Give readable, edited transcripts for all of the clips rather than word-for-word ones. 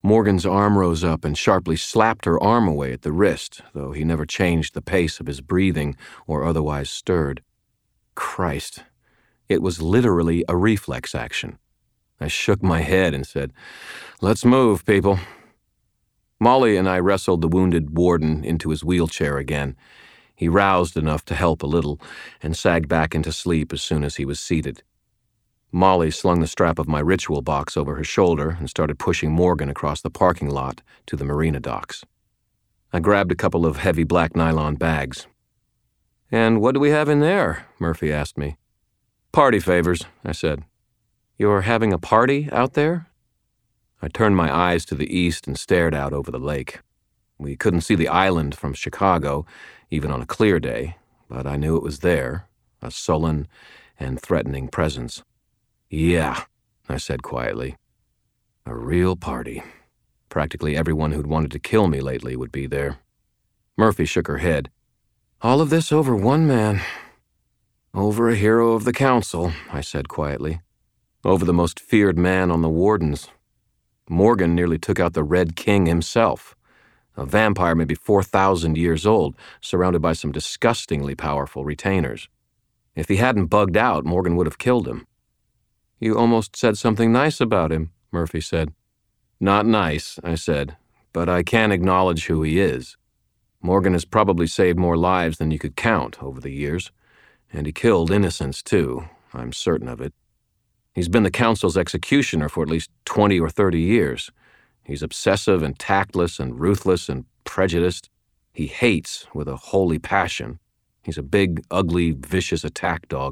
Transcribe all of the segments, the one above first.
Morgan's arm rose up and sharply slapped her arm away at the wrist, though he never changed the pace of his breathing or otherwise stirred. Christ, it was literally a reflex action. I shook my head and said, "Let's move, people." Molly and I wrestled the wounded warden into his wheelchair again. He roused enough to help a little and sagged back into sleep as soon as he was seated. Molly slung the strap of my ritual box over her shoulder and started pushing Morgan across the parking lot to the marina docks. I grabbed a couple of heavy black nylon bags. "And what do we have in there?" Murphy asked me. "Party favors," I said. "You're having a party out there?" I turned my eyes to the east and stared out over the lake. We couldn't see the island from Chicago, even on a clear day, but I knew it was there, a sullen and threatening presence. "Yeah," I said quietly. "A real party. Practically everyone who'd wanted to kill me lately would be there." Murphy shook her head. "All of this over one man." "Over a hero of the council," I said quietly. "Over the most feared man on the wardens. Morgan nearly took out the Red King himself. A vampire maybe 4,000 years old, surrounded by some disgustingly powerful retainers. If he hadn't bugged out, Morgan would have killed him." "You almost said something nice about him," Murphy said. "Not nice," I said, "but I can acknowledge who he is. Morgan has probably saved more lives than you could count over the years, and he killed innocents too, I'm certain of it. He's been the council's executioner for at least 20 or 30 years. He's obsessive and tactless and ruthless and prejudiced. He hates with a holy passion. He's a big, ugly, vicious attack dog."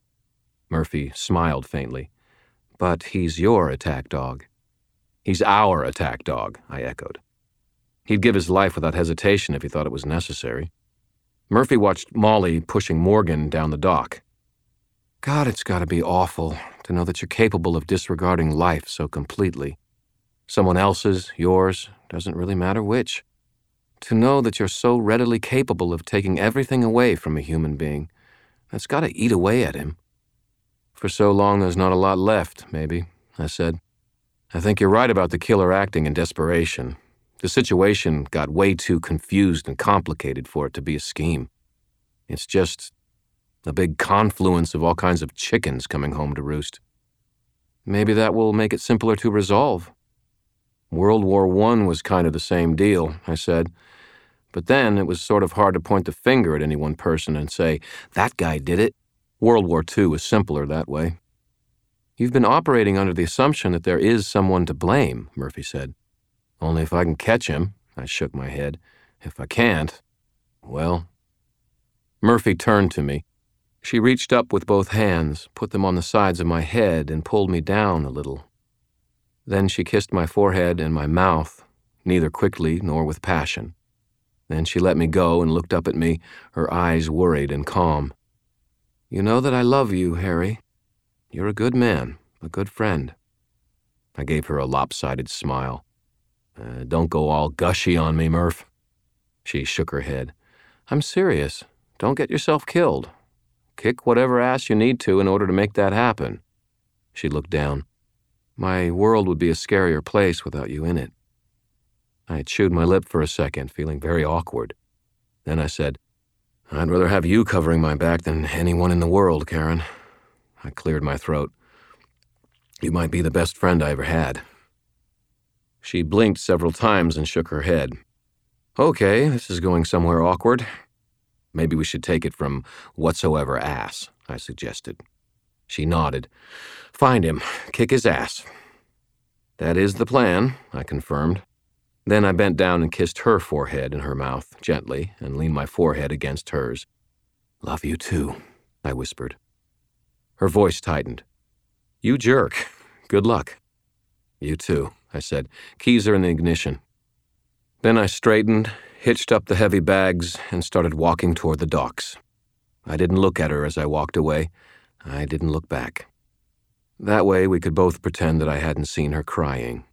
Murphy smiled faintly. "But he's your attack dog." "He's our attack dog," I echoed. "He'd give his life without hesitation if he thought it was necessary." Murphy watched Molly pushing Morgan down the dock. "God, it's got to be awful to know that you're capable of disregarding life so completely. Someone else's, yours, doesn't really matter which. To know that you're so readily capable of taking everything away from a human being, that's got to eat away at him." "For so long there's not a lot left, maybe," I said. "I think you're right about the killer acting in desperation. The situation got way too confused and complicated for it to be a scheme. It's just a big confluence of all kinds of chickens coming home to roost." "Maybe that will make it simpler to resolve." "World War I was kind of the same deal," I said. "But then it was sort of hard to point the finger at any one person and say, 'That guy did it.' World War II was simpler that way." "You've been operating under the assumption that there is someone to blame," Murphy said. "Only if I can catch him," I shook my head. "If I can't, well..." Murphy turned to me. She reached up with both hands, put them on the sides of my head, and pulled me down a little. Then she kissed my forehead and my mouth, neither quickly nor with passion. Then she let me go and looked up at me, her eyes worried and calm. "You know that I love you, Harry. You're a good man, a good friend." I gave her a lopsided smile. Don't go all gushy on me, Murph." She shook her head. "I'm serious. Don't get yourself killed. Kick whatever ass you need to in order to make that happen." She looked down. "My world would be a scarier place without you in it." I chewed my lip for a second, feeling very awkward. Then I said, "I'd rather have you covering my back than anyone in the world, Karen." I cleared my throat. "You might be the best friend I ever had." She blinked several times and shook her head. "Okay, this is going somewhere awkward. Maybe we should take it from whatsoever ass," I suggested. She nodded. "Find him. Kick his ass." "That is the plan," I confirmed. Then I bent down and kissed her forehead and her mouth gently and leaned my forehead against hers. "Love you too," I whispered. Her voice tightened. "You jerk. Good luck." "You too," I said. "Keys are in the ignition." Then I straightened, hitched up the heavy bags, and started walking toward the docks. I didn't look at her as I walked away. I didn't look back. That way we could both pretend that I hadn't seen her crying.